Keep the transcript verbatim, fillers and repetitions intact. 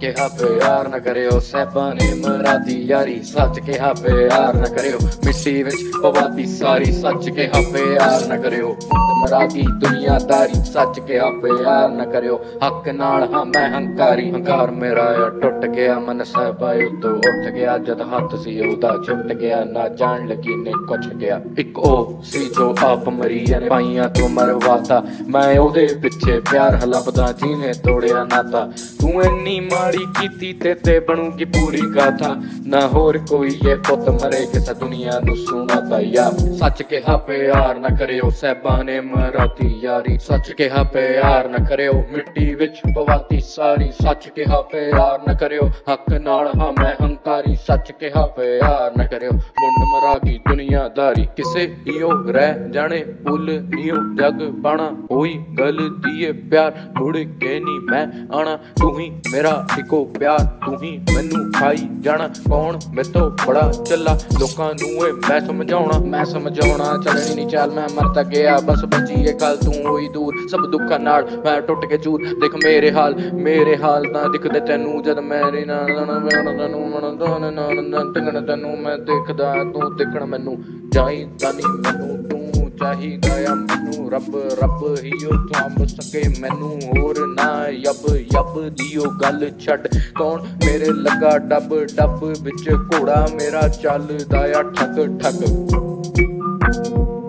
ਕਿਹਾ ਪਿਆਰ ਨਾ ਕਰਿਓ, ਸਹਿਬਾਂ ਨੇ ਮਰਾਦੀ ਯਾਰੀ। ਸੱਚ ਕਿਹਾ ਪਿਆਰ ਨਾ ਕਰਿਓ, ਮਿੱਟੀ ਵਿੱਚ ਪਵਾਤੀ ਸਾਰੀ। ਸੱਚ ਕਿਹਾ ਪਿਆਰ ਨਾ ਕਰਿਓ, ਮਰਾਦੀ ਦੁਨੀਆਦਾਰੀ। ਸੱਚ ਕਿਹਾ ਪਿਆਰ ਨਾ ਕਰਿਓ, ਹੱਕ ਨਾਲ ਹਾਂ ਮੈਂ ਹੰਕਾਰੀ। ਹੰਕਾਰ ਮੇਰਾ ਆ ਟੁੱਟ ਗਿਆ, ਮਨ ਸਹਿਬਾ ਉਤੋਂ ਉੱਠ ਗਿਆ। ਜਦ ਹੱਥ ਸੀ ਉਹਦਾ ਛੁੱਟ ਗਿਆ, ਨਾ ਜਾਣ ਲੱਗੀ ਨੇ ਕੁਛ ਗਿਆ। ਇੱਕ ਉਹ ਸੀ ਜੋ ਆਪ ਮਰੀ ਨੇ ਪਾਈਆਂ ਤੋਂ ਮਰਵਾਤਾ। ਮੈਂ ਉਹਦੇ ਪਿੱਛੇ ਪਿਆਰ ਹਲਪਦਾ, ਜਿਹਨੇ ਤੋੜਿਆ ਨਾਤਾ। ਤੂੰ ਇੰਨੀ ਮਾੜੀ ਕੀਤੀ ਤੇ ਤੇ ਬਣੂਗੀ ਪੂਰੀ ਗਾਥਾ। ਨਾ ਹੋਰ ਕੋਈ ਇਹ ਪੁੱਤ ਮਰੇ, ਕਿਸੇ ਦੁਨੀਆ ਨੂੰ ਸੁਣਾਤਾ ਯਾਰ। ਸੱਚ ਕਿਹਾ ਪਿਆਰ ਨਾ ਕਰਿਓ, ਸਹਿਬਾਂ ਨੇ ਮਰਾਤੀ ਯਾਰੀ। ਸੱਚ ਕਿਹਾ ਪਿਆਰ ਨਾ ਕਰਿਓ, ਮਿੱਟੀ ਵਿੱਚ ਪਵਾਤੀ ਸਾਰੀ। ਸੱਚ ਕਿਹਾ ਪਿਆਰ ਨਾ ਕਰਿਓ, ਹੱਕ ਨਾਲ ਹਾਂ ਮੈਂ ਹੰਕਾਰੀ। ਸੱਚ ਕਿਹਾ ਪਿਆਰ ਨਾ ਕਰਿਓ, ਮੁੰਡ ਮਰਾਗੀ ਦੁਨੀਆਦਾਰੀ। ਕਿਸੇ ਈਓ ਰਹਿ ਜਾਣੇ ਭੁੱਲ ਈਓ ਜਗ ਪਾਣਾ। ਹੋਈ ਗਲਤੀ ਏ ਪਿਆਰ ਮੁੜ ਕੇ ਨੀ ਮੈਂ ਆਣਾ। ਤੂੰ ਹੀ ਮੇਰਾ ਇੱਕੋ ਪਿਆਰ, ਤੂੰ ਹੀ ਮੈਨੂੰ ਖਾਈ ਜਾਣਾ। ਕੌਣ ਮੈਥੋਂ ਬੜਾ ਚੱਲਾ, ਲੋਕਾਂ ਨੂੰ ਏ ਮੈਂ ਸਮਝਾਉਣਾ। ਮੈਂ ਸਮਝਾਉਣਾ ਚੱਲਣੀ ਨੀ ਚਾਲ, ਮੈਂ ਮਰ ਤਾਂ ਗਿਆ ਬਸ ਬਚੀ ਏ ਕੱਲ। ਤੂੰ ਹੋਈ ਦੂਰ ਸਭ ਦੁੱਖਾਂ ਨਾਲ ਮੈਂ ਟੁੱਟ ਕੇ ਚੂਰ। ਦੇਖ ਮੇਰੇ ਹਾਲ ਮੇਰੇ ਹਾਲ ਤਾਂ ਦਿਖਦੇ ਤੈਨੂੰ, ਜਦ ਮੇਰੇ ਨਾਲ ਤੈਨੂੰ ਤੈਨੂੰ ਮੈਂ ਦੇਖਦਾ, ਤੂੰ ਦੇਖਣ ਮੈਨੂੰ ਚਾਹੀਦਾ ਨੀ। ਮੈਨੂੰ ਤੂੰ ਚਾਹੀਦਾ ਆ ਮੈਨੂੰ, ਰੱਬ ਰੱਬ ਹੀ ਉਹ ਥੰਮ ਸਕੇ ਮੈਨੂੰ। ਹੋਰ ਨਾ ਯੱਬ ਯੱਬ ਦੀ ਉਹ ਗੱਲ ਛੱਡ, ਕੌਣ ਮੇਰੇ ਲੱਗਾ ਡੱਬ ਡੱਬ ਵਿੱਚ ਘੋੜਾ ਮੇਰਾ ਚੱਲਦਾ ਆ ਠੱਗ ਠੱਗ।